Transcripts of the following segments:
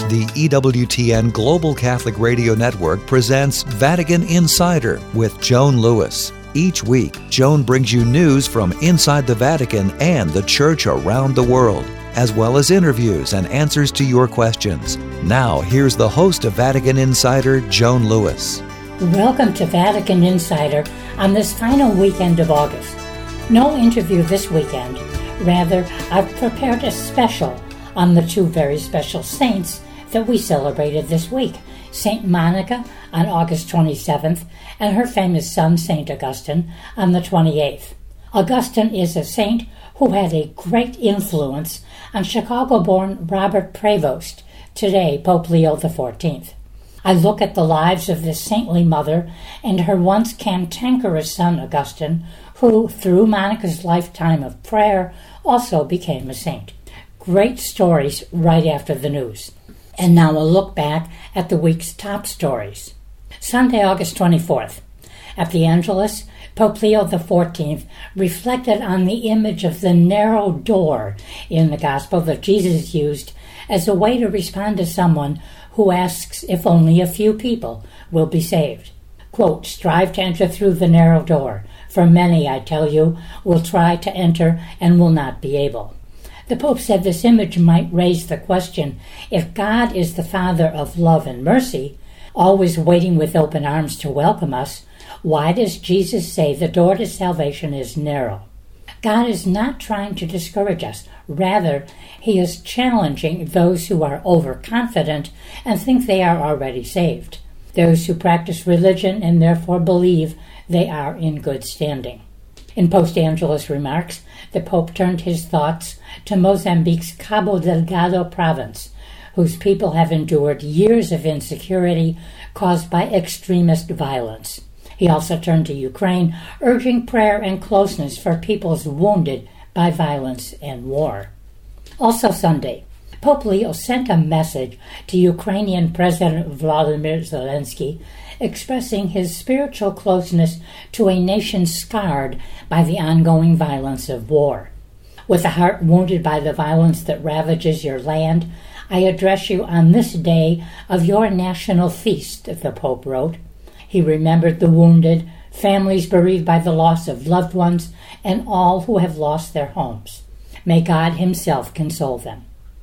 The EWTN Global Catholic Radio Network presents Vatican Insider with Joan Lewis. Each week, Joan brings you news from inside the Vatican and the Church around the world, as well as interviews and answers to your questions. Now, here's the host of Vatican Insider, Joan Lewis. Welcome to Vatican Insider on this final weekend of August. No interview this weekend. Rather, I've prepared a special on the two very special saints that we celebrated this week, St. Monica on August 27th and her famous son, St. Augustine, on the 28th. Augustine is a saint who had a great influence on Chicago-born Robert Prevost, today Pope Leo XIV. I look at the lives of this saintly mother and her once cantankerous son, Augustine, who, through Monica's lifetime of prayer, also became a saint. Great stories right after the news. And now a look back at the week's top stories. Sunday, August 24th. At the Angelus, Pope Leo XIV reflected on the image of the narrow door in the Gospel that Jesus used as a way to respond to someone who asks if only a few people will be saved. Quote, "Strive to enter through the narrow door, for many, I tell you, will try to enter and will not be able." The Pope said this image might raise the question, if God is the Father of love and mercy, always waiting with open arms to welcome us, why does Jesus say the door to salvation is narrow? God is not trying to discourage us. Rather, he is challenging those who are overconfident and think they are already saved, those who practice religion and therefore believe they are in good standing. In post-Angelus remarks, the Pope turned his thoughts to Mozambique's Cabo Delgado province, whose people have endured years of insecurity caused by extremist violence. He also turned to Ukraine, urging prayer and closeness for peoples wounded by violence and war. Also Sunday, Pope Leo sent a message to Ukrainian President Volodymyr Zelensky expressing his spiritual closeness to a nation scarred by the ongoing violence of war. With a heart wounded by the violence that ravages your land, I address you on this day of your national feast, the Pope wrote. He remembered the wounded, families bereaved by the loss of loved ones, and all who have lost their homes. May God himself console them.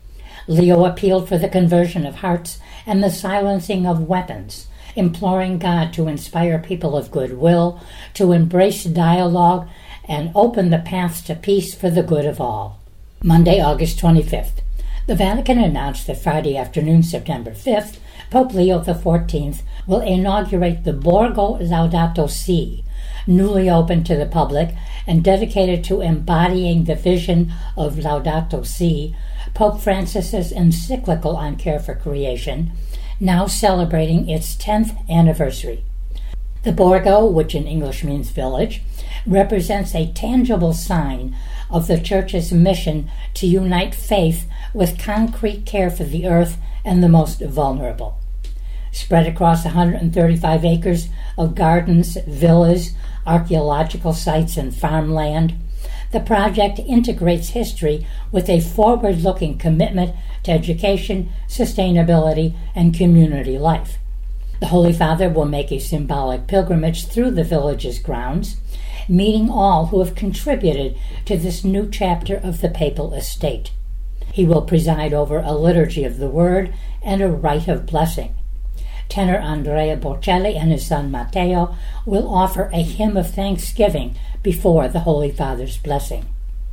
Leo appealed for the conversion of hearts and the silencing of weapons, imploring God to inspire people of goodwill, to embrace dialogue, and open the paths to peace for the good of all. Monday, August 25th. The Vatican announced that Friday afternoon, September 5th, Pope Leo XIV will inaugurate the Borgo Laudato Si, newly opened to the public and dedicated to embodying the vision of Laudato Si, Pope Francis's encyclical on care for creation, now celebrating its 10th anniversary. The Borgo, which in English means village, represents a tangible sign of the Church's mission to unite faith with concrete care for the earth and the most vulnerable. Spread across 135 acres of gardens, villas, archaeological sites, and farmland, the project integrates history with a forward-looking commitment to education, sustainability, and community life. The Holy Father will make a symbolic pilgrimage through the village's grounds, meeting all who have contributed to this new chapter of the papal estate. He will preside over a liturgy of the Word and a rite of blessing. Tenor Andrea Bocelli and his son Matteo will offer a hymn of thanksgiving before the Holy Father's blessing.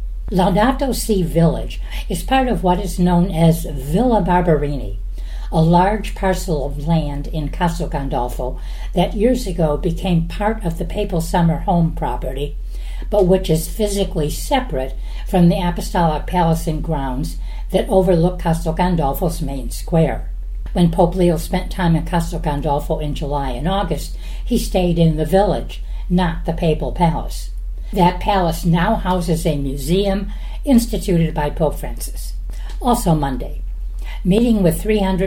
Laudato Si Village is part of what is known as Villa Barberini, a large parcel of land in Castel Gandolfo that years ago became part of the papal summer home property, but which is physically separate from the Apostolic Palace and grounds that overlook Castel Gandolfo's main square. When Pope Leo spent time in Castel Gandolfo in July and August, he stayed in the village, not the papal palace. That palace now houses a museum instituted by Pope Francis. Also Monday, meeting with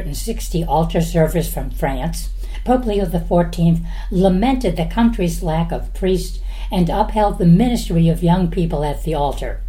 360 altar servers from France, Pope Leo XIV lamented the country's lack of priests and upheld the ministry of young people at the altar,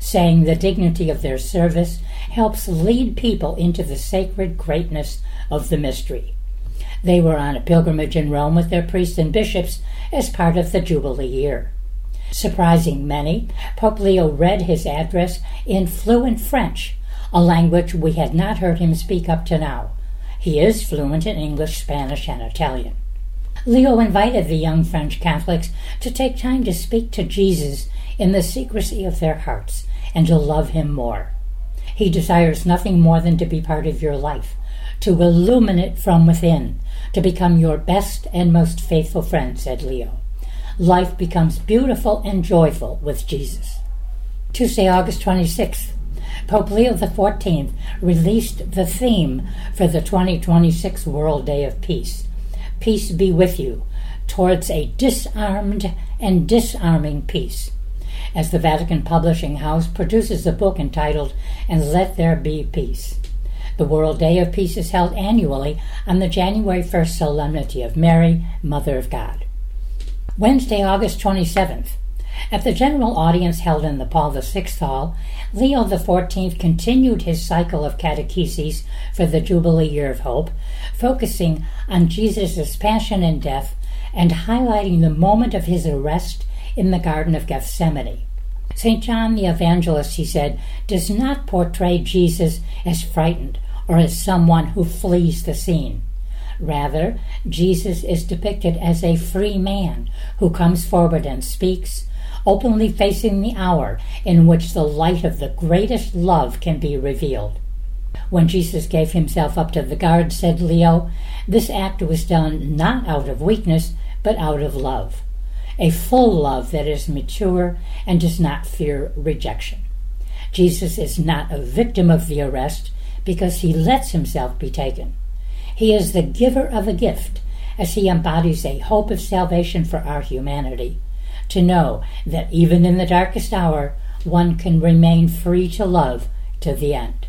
saying the dignity of their service helps lead people into the sacred greatness of the mystery. They were on a pilgrimage in Rome with their priests and bishops as part of the Jubilee year. Surprising many, Pope Leo read his address in fluent French, a language we had not heard him speak up to now. He is fluent in English, Spanish, and Italian. Leo invited the young French Catholics to take time to speak to Jesus in the secrecy of their hearts and to love him more. He desires nothing more than to be part of your life, to illumine it from within, to become your best and most faithful friend, said Leo. Life becomes beautiful and joyful with Jesus. Tuesday, August 26th, Pope Leo XIV released the theme for the 2026 World Day of Peace. Peace be with you, towards a disarmed and disarming peace, as the Vatican Publishing House produces a book entitled And Let There Be Peace. The World Day of Peace is held annually on the January 1st Solemnity of Mary, Mother of God. Wednesday, August 27th. At the general audience held in the Paul VI Hall, Leo XIV continued his cycle of catecheses for the Jubilee Year of Hope, focusing on Jesus' passion and death and highlighting the moment of his arrest in the Garden of Gethsemane. St. John the Evangelist, he said, does not portray Jesus as frightened or as someone who flees the scene. Rather, Jesus is depicted as a free man who comes forward and speaks, openly facing the hour in which the light of the greatest love can be revealed. When Jesus gave himself up to the guards, said Leo, this act was done not out of weakness, but out of love. A full love that is mature and does not fear rejection. Jesus is not a victim of the arrest because he lets himself be taken. He is the giver of a gift as he embodies a hope of salvation for our humanity, to know that even in the darkest hour, one can remain free to love to the end.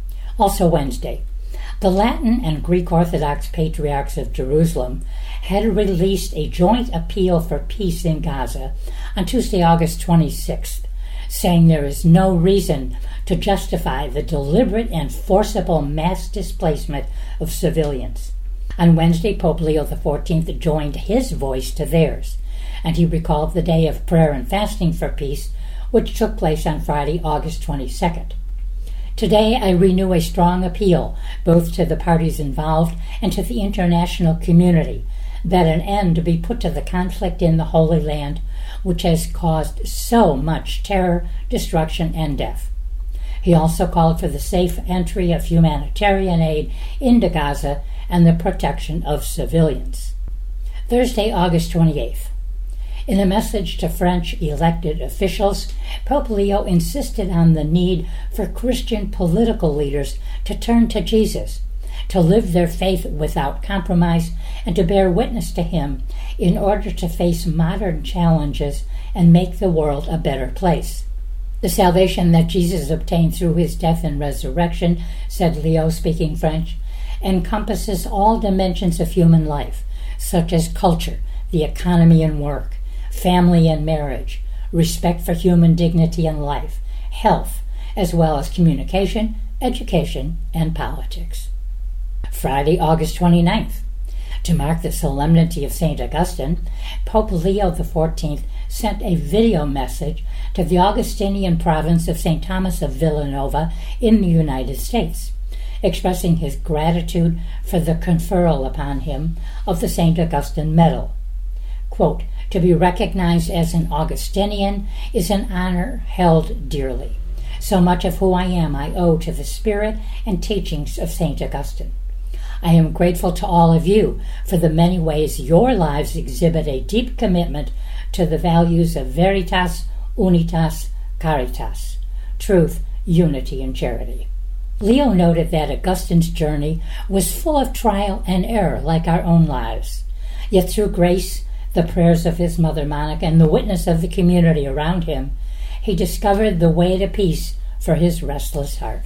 Also Wednesday, the Latin and Greek Orthodox Patriarchs of Jerusalem had released a joint appeal for peace in Gaza on Tuesday, August 26th, saying there is no reason to justify the deliberate and forcible mass displacement of civilians. On Wednesday, Pope Leo XIV joined his voice to theirs, and he recalled the day of prayer and fasting for peace, which took place on Friday, August 22nd. Today I renew a strong appeal, both to the parties involved and to the international community, that an end be put to the conflict in the Holy Land, which has caused so much terror, destruction, and death. He also called for the safe entry of humanitarian aid into Gaza and the protection of civilians. Thursday, August 28th. In a message to French elected officials, Pope Leo insisted on the need for Christian political leaders to turn to Jesus, to live their faith without compromise, and to bear witness to him in order to face modern challenges and make the world a better place. The salvation that Jesus obtained through his death and resurrection, said Leo, speaking French, encompasses all dimensions of human life, such as culture, the economy and work, family and marriage, respect for human dignity and life, health, as well as communication, education, and politics. Friday, August 29th. To mark the solemnity of St. Augustine, Pope Leo XIV sent a video message to the Augustinian province of St. Thomas of Villanova in the United States, expressing his gratitude for the conferral upon him of the St. Augustine Medal. Quote, to be recognized as an Augustinian is an honor held dearly. So much of who I am I owe to the spirit and teachings of St. Augustine. I am grateful to all of you for the many ways your lives exhibit a deep commitment to the values of veritas, unitas, caritas, truth, unity, and charity. Leo noted that Augustine's journey was full of trial and error like our own lives. Yet through grace, the prayers of his mother Monica, and the witness of the community around him, he discovered the way to peace for his restless heart.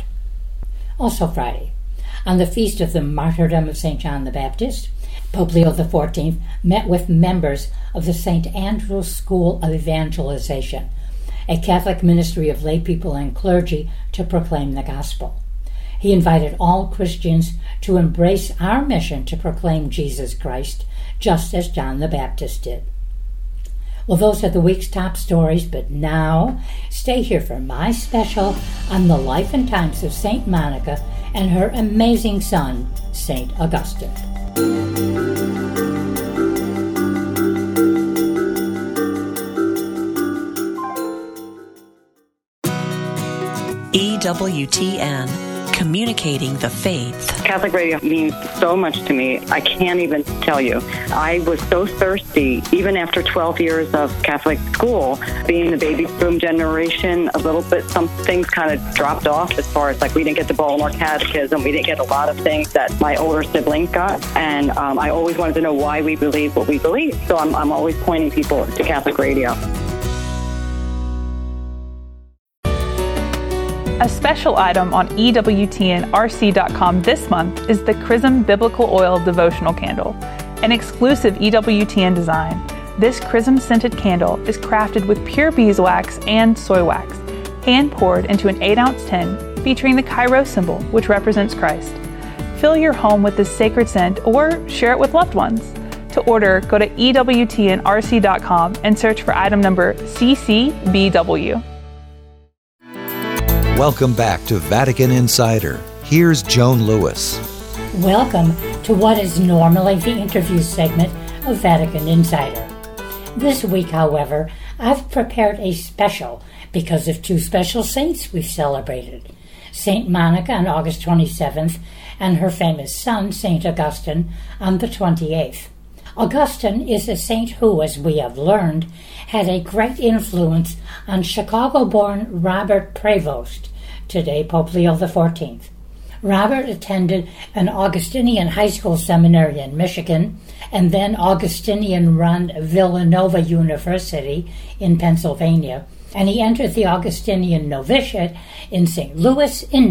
Also Friday, on the feast of the martyrdom of St. John the Baptist, Pope Leo XIV met with members of the St. Andrew's School of Evangelization a Catholic ministry of laypeople and clergy to proclaim the gospel. He invited all Christians to embrace our mission to proclaim Jesus Christ, just as John the Baptist did. Well, those are the week's top stories, but now stay here for my special on the life and times of St. Monica and her amazing son, St. Augustine. EWTN, communicating the faith. Catholic radio means so much to me. I can't even tell you. I was so thirsty, even after 12 years of Catholic school, being the baby boom generation, a little bit, some things kind of dropped off as far as like we didn't get the Baltimore Catechism. We didn't get a lot of things that my older siblings got. And I always wanted to know why we believe what we believe. So I'm always pointing people to Catholic radio. A special item on EWTNRC.com this month is the Chrism Biblical Oil Devotional Candle, an exclusive EWTN design. This chrism-scented candle is crafted with pure beeswax and soy wax, hand-poured into an 8-ounce tin featuring the Chi-Rho symbol, which represents Christ. Fill your home with this sacred scent or share it with loved ones. To order, go to EWTNRC.com and search for item number CCBW. Welcome back to Vatican Insider. Here's Joan Lewis. Welcome to what is normally the interview segment of Vatican Insider. This week, however, I've prepared a special because of two special saints we've celebrated. St. Monica on August 27th and her famous son, St. Augustine, on the 28th. Augustine is a saint who, as we have learned, had a great influence on Chicago-born Robert Prevost, today Pope Leo XIV. Robert attended an Augustinian high school seminary in Michigan and then Augustinian-run Villanova University in Pennsylvania, and he entered the Augustinian novitiate in St. Louis in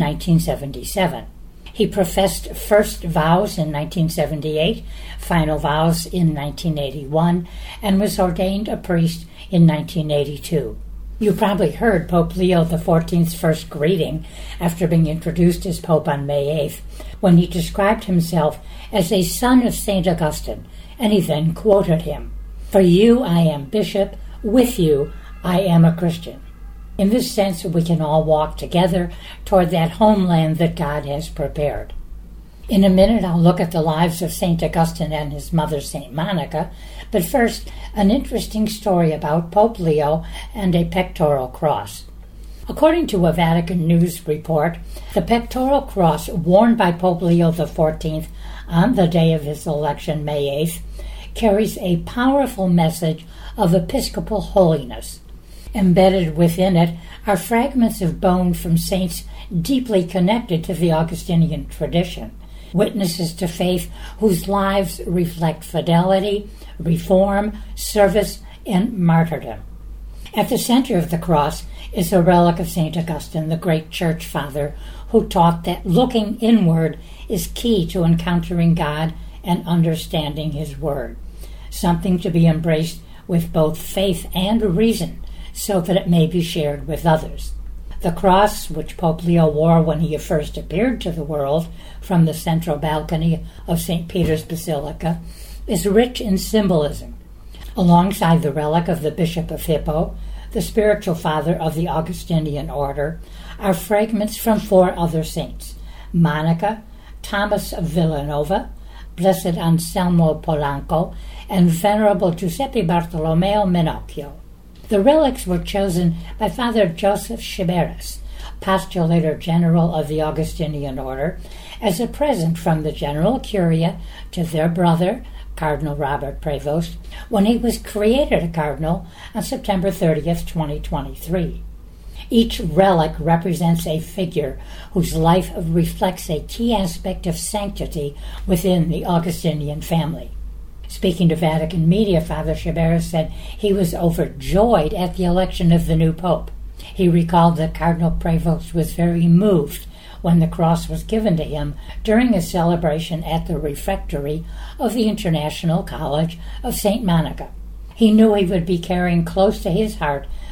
1977. He professed first vows in 1978, final vows in 1981, and was ordained a priest in 1982. You probably heard Pope Leo XIV's first greeting after being introduced as Pope on May 8th, when he described himself as a son of St. Augustine, and he then quoted him, "For you I am bishop, with you I am a Christian." In this sense, we can all walk together toward that homeland that God has prepared. In a minute, I'll look at the lives of St. Augustine and his mother, St. Monica, but first, an interesting story about Pope Leo and a pectoral cross. According to a Vatican News report, the pectoral cross worn by Pope Leo XIV on the day of his election, May 8th, carries a powerful message of episcopal holiness. Embedded within it are fragments of bone from saints deeply connected to the Augustinian tradition, witnesses to faith whose lives reflect fidelity, reform, service, and martyrdom. At the center of the cross is a relic of St. Augustine, the great church father, who taught that looking inward is key to encountering God and understanding His Word, something to be embraced with both faith and reason, so that it may be shared with others. The cross, which Pope Leo wore when he first appeared to the world from the central balcony of St. Peter's Basilica, is rich in symbolism. Alongside the relic of the Bishop of Hippo, the spiritual father of the Augustinian order, are fragments from 4 other saints: Monica, Thomas of Villanova, Blessed Anselmo Polanco, and Venerable Giuseppe Bartolomeo Menocchio. The relics were chosen by Father Joseph Chiberas, Postulator General of the Augustinian Order, as a present from the General Curia to their brother, Cardinal Robert Prevost, when he was created a cardinal on September 30th, 2023. Each relic represents a figure whose life reflects a key aspect of sanctity within the Augustinian family. Speaking to Vatican media, Father Chiberas said he was overjoyed at the election of the new pope. He recalled that Cardinal Prevost was very moved when the cross was given to him during a celebration at the refectory of the International College of St. Monica. He knew he would be carrying close to his heart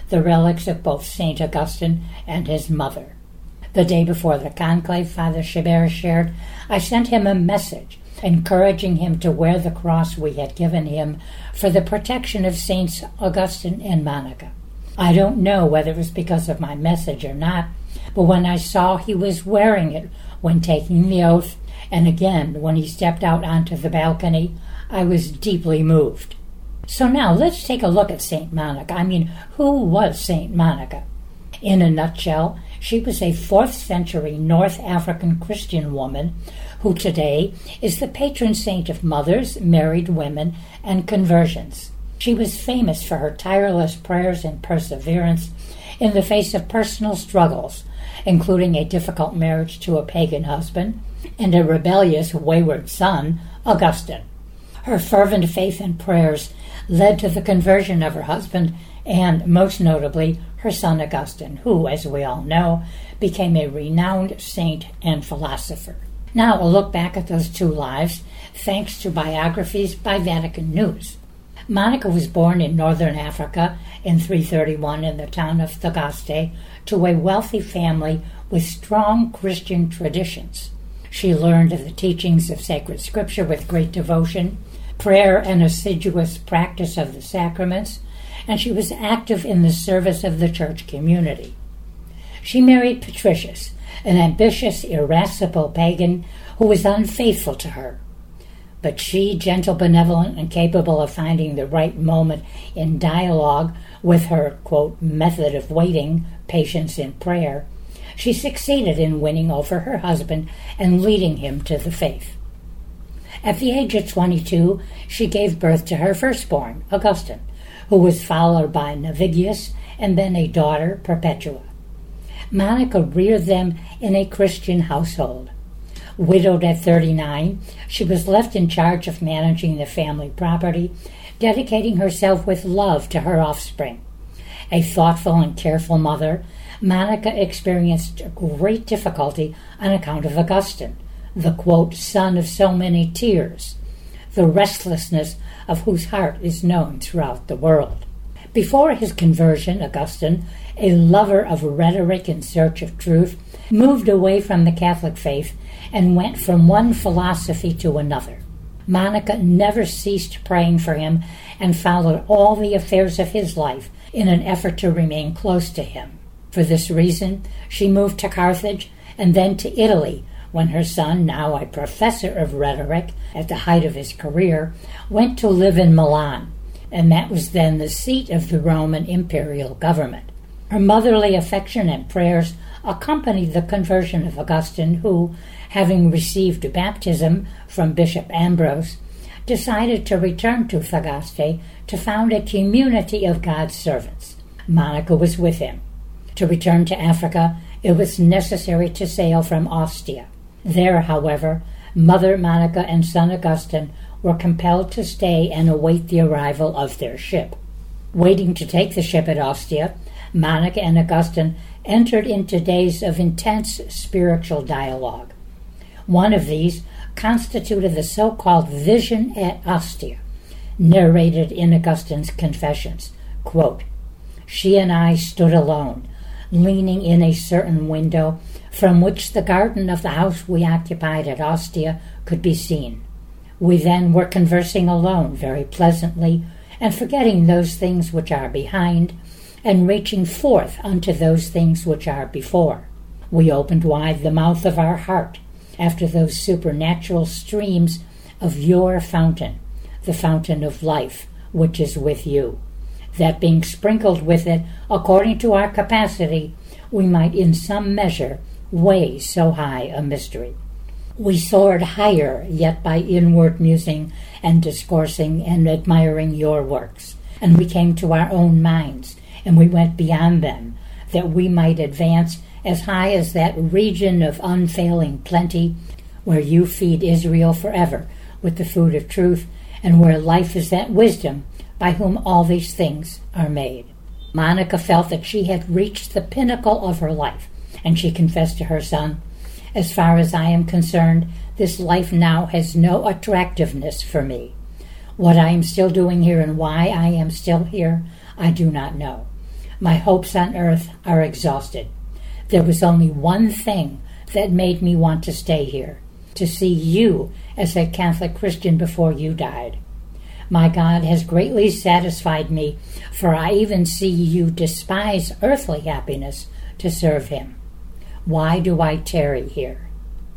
the relics of both St. Augustine and his mother. The day before the conclave, Father Chabert shared, I sent him a message encouraging him to wear the cross we had given him for the protection of Saints Augustine and Monica. I don't know whether it was because of my message or not, but when I saw he was wearing it when taking the oath, and again when he stepped out onto the balcony, I was deeply moved. So now let's take a look at St. Monica. Who was St. Monica? In a nutshell, she was a 4th century North African Christian woman who today is the patron saint of mothers, married women, and conversions. She was famous for her tireless prayers and perseverance in the face of personal struggles, including a difficult marriage to a pagan husband and a rebellious, wayward son, Augustine. Her fervent faith and prayers led to the conversion of her husband and, most notably, her son Augustine, who, as we all know, became a renowned saint and philosopher. Now, a look back at those two lives, thanks to biographies by Vatican News. Monica was born in northern Africa in 331 in the town of Thagaste to a wealthy family with strong Christian traditions. She learned the teachings of sacred scripture with great devotion, prayer and assiduous practice of the sacraments, and she was active in the service of the church community. She married Patricius, an ambitious, irascible pagan who was unfaithful to her. But she, gentle, benevolent, and capable of finding the right moment in dialogue with her, quote, method of waiting, patience in prayer, she succeeded in winning over her husband and leading him to the faith. At the age of 22, she gave birth to her firstborn, Augustine, who was followed by Navigius and then a daughter, Perpetua. Monica reared them in a Christian household. Widowed at 39, she was left in charge of managing the family property, dedicating herself with love to her offspring. A thoughtful and careful mother, Monica experienced great difficulty on account of Augustine, the, quote, son of so many tears, the restlessness of whose heart is known throughout the world. Before his conversion, Augustine, a lover of rhetoric in search of truth, moved away from the Catholic faith and went from one philosophy to another. Monica never ceased praying for him and followed all the affairs of his life in an effort to remain close to him. For this reason, she moved to Carthage and then to Italy when her son, now a professor of rhetoric at the height of his career, went to live in Milan, and that was then the seat of the Roman imperial government. Her motherly affection and prayers accompanied the conversion of Augustine, who, having received baptism from Bishop Ambrose, decided to return to Thagaste to found a community of God's servants. Monica was with him. To return to Africa, it was necessary to sail from Ostia. There, however, Mother Monica and son Augustine were compelled to stay and await the arrival of their ship. Waiting to take the ship at Ostia, Monica and Augustine entered into days of intense spiritual dialogue. One of these constituted the so-called Vision at Ostia, narrated in Augustine's Confessions. Quote, she and I stood alone, leaning in a certain window from which the garden of the house we occupied at Ostia could be seen. We then were conversing alone very pleasantly, and forgetting those things which are behind, and reaching forth unto those things which are before. We opened wide the mouth of our heart after those supernatural streams of your fountain, the fountain of life, which is with you, that being sprinkled with it according to our capacity, we might in some measure weigh so high a mystery. We soared higher yet by inward musing and discoursing and admiring your works, and we came to our own minds, and we went beyond them, that we might advance as high as that region of unfailing plenty, where you feed Israel forever with the food of truth, and where life is that wisdom by whom all these things are made. Monica felt that she had reached the pinnacle of her life, and she confessed to her son, as far as I am concerned, this life now has no attractiveness for me. What I am still doing here and why I am still here, I do not know. My hopes on earth are exhausted. There was only one thing that made me want to stay here, to see you as a Catholic Christian before you died. My God has greatly satisfied me, for I even see you despise earthly happiness to serve him. Why do I tarry here?"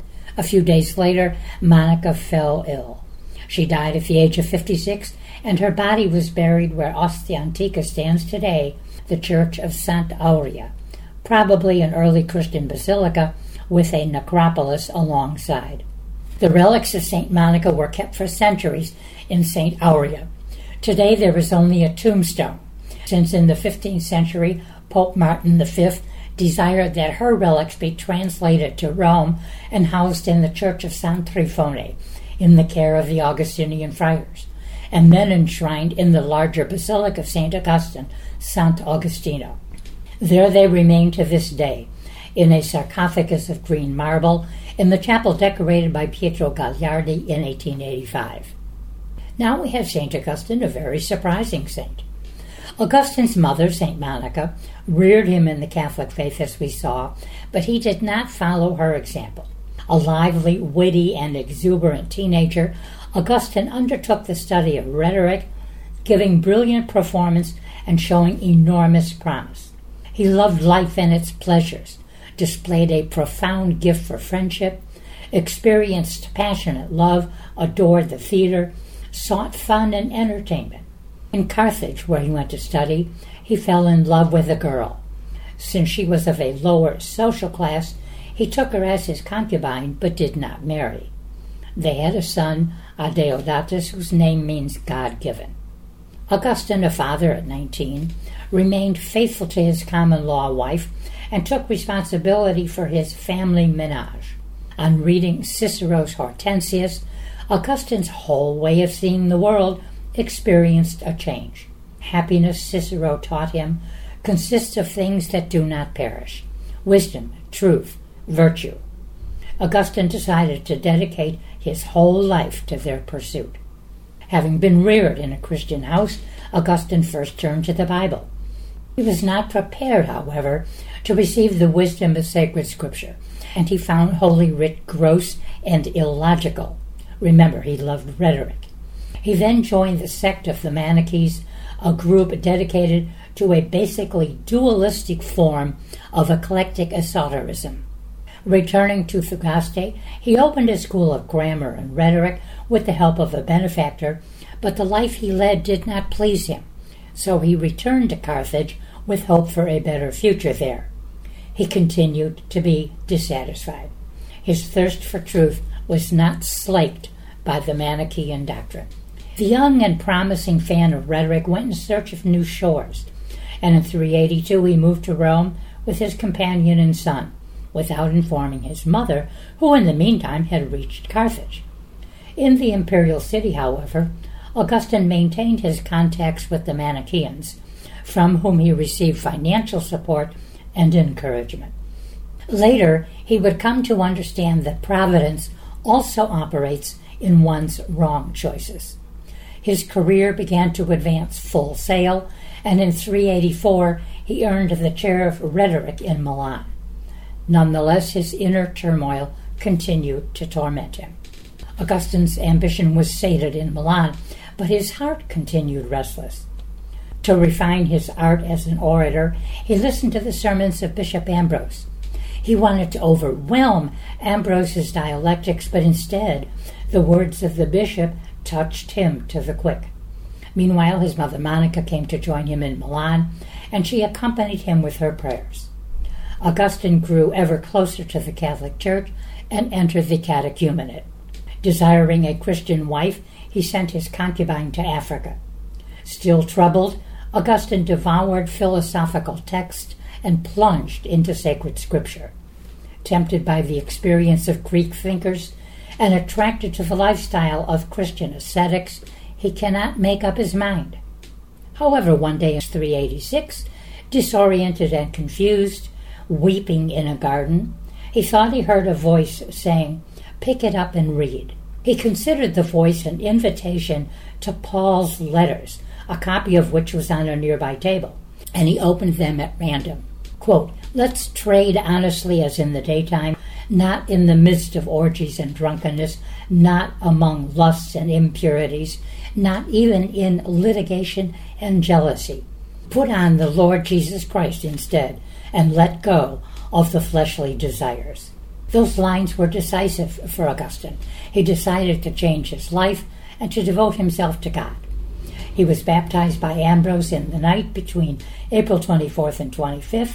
A few days later, Monica fell ill. She died at the age of 56, and her body was buried where Ostia Antica stands today, the Church of Santa Aurea, probably an early Christian basilica with a necropolis alongside. The relics of St. Monica were kept for centuries in St. Aurea. Today there is only a tombstone, since in the 15th century Pope Martin V desired that her relics be translated to Rome and housed in the Church of San Trifone in the care of the Augustinian friars, and then enshrined in the larger Basilica of St. Augustine, Sant'Agostino. There they remain to this day, in a sarcophagus of green marble in the chapel decorated by Pietro Gagliardi in 1885. Now we have St. Augustine, a very surprising saint. Augustine's mother, St. Monica, reared him in the Catholic faith, as we saw, but he did not follow her example. A lively, witty, and exuberant teenager, Augustine undertook the study of rhetoric, giving brilliant performance and showing enormous promise. He loved life and its pleasures, displayed a profound gift for friendship, experienced passionate love, adored the theater, sought fun and entertainment. In Carthage, where he went to study, he fell in love with a girl. Since she was of a lower social class, he took her as his concubine but did not marry. They had a son, Adeodatus, whose name means God-given. Augustine, a father at 19, remained faithful to his common-law wife and took responsibility for his family menage. On reading Cicero's Hortensius, Augustine's whole way of seeing the world experienced a change. Happiness, Cicero taught him, consists of things that do not perish: wisdom, truth, virtue. Augustine decided to dedicate his whole life to their pursuit. Having been reared in a Christian house, Augustine first turned to the Bible. He was not prepared, however, to receive the wisdom of sacred Scripture, and he found Holy Writ gross and illogical. Remember, he loved rhetoric. He then joined the sect of the Manichees, a group dedicated to a basically dualistic form of eclectic esotericism. Returning to Thagaste, he opened a school of grammar and rhetoric with the help of a benefactor, but the life he led did not please him, so he returned to Carthage with hope for a better future there. He continued to be dissatisfied. His thirst for truth was not slaked by the Manichaean doctrine. The young and promising fan of rhetoric went in search of new shores, and in 382 he moved to Rome with his companion and son, without informing his mother, who in the meantime had reached Carthage. In the imperial city, however, Augustine maintained his contacts with the Manichaeans, from whom he received financial support and encouragement. Later, he would come to understand that providence also operates in one's wrong choices. His career began to advance full sail, and in 384 he earned the chair of rhetoric in Milan. Nonetheless, his inner turmoil continued to torment him. Augustine's ambition was sated in Milan, but his heart continued restless. To refine his art as an orator, he listened to the sermons of Bishop Ambrose. He wanted to overwhelm Ambrose's dialectics, but instead, the words of the bishop touched him to the quick. Meanwhile, his mother Monica came to join him in Milan, and she accompanied him with her prayers. Augustine grew ever closer to the Catholic Church and entered the catechumenate. Desiring a Christian wife, he sent his concubine to Africa. Still troubled, Augustine devoured philosophical texts and plunged into sacred scripture. Tempted by the experience of Greek thinkers and attracted to the lifestyle of Christian ascetics, he cannot make up his mind. However, one day in 386, disoriented and confused, weeping in a garden, he thought he heard a voice saying, "Pick it up and read." He considered the voice an invitation to Paul's letters, a copy of which was on a nearby table. and he opened them at random. Quote, "Let's trade honestly as in the daytime, not in the midst of orgies and drunkenness, not among lusts and impurities, not even in litigation and jealousy. Put on the Lord Jesus Christ instead, and let go of the fleshly desires." Those lines were decisive for Augustine. He decided to change his life and to devote himself to God. He was baptized by Ambrose in the night between April 24th and 25th,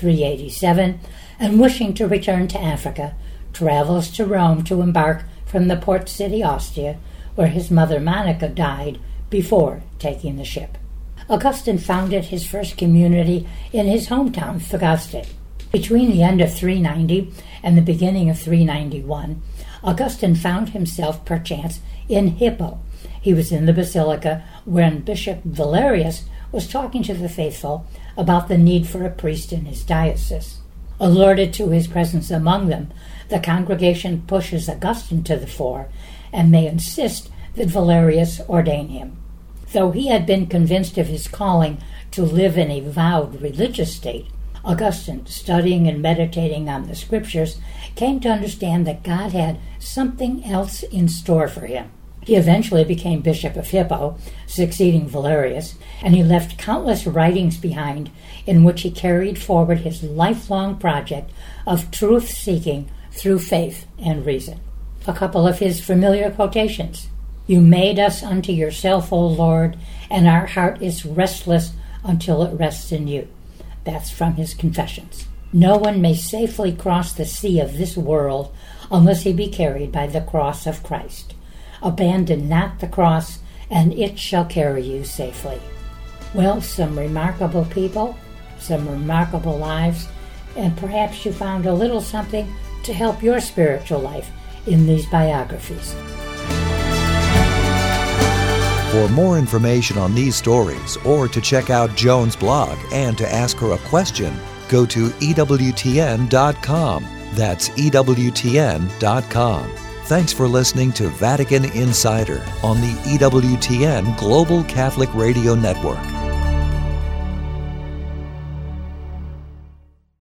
387, and wishing to return to Africa, travels to Rome to embark from the port city Ostia, where his mother Monica died before taking the ship. Augustine founded his first community in his hometown, Thagaste. Between the end of 390 and the beginning of 391, Augustine found himself perchance in Hippo. He was in the basilica when Bishop Valerius was talking to the faithful about the need for a priest in his diocese. Alerted to his presence among them, the congregation pushes Augustine to the fore, and they insist that Valerius ordain him. Though he had been convinced of his calling to live in a vowed religious state, Augustine, studying and meditating on the Scriptures, came to understand that God had something else in store for him. He eventually became Bishop of Hippo, succeeding Valerius, and he left countless writings behind in which he carried forward his lifelong project of truth-seeking through faith and reason. A couple of his familiar quotations. "You made us unto yourself, O Lord, and our heart is restless until it rests in you." That's from his Confessions. "No one may safely cross the sea of this world unless he be carried by the cross of Christ. Abandon not the cross, and it shall carry you safely." Well, some remarkable people, some remarkable lives, and perhaps you found a little something to help your spiritual life in these biographies. For more information on these stories, or to check out Joan's blog and to ask her a question, go to EWTN.com. That's EWTN.com. Thanks for listening to Vatican Insider on the EWTN Global Catholic Radio Network.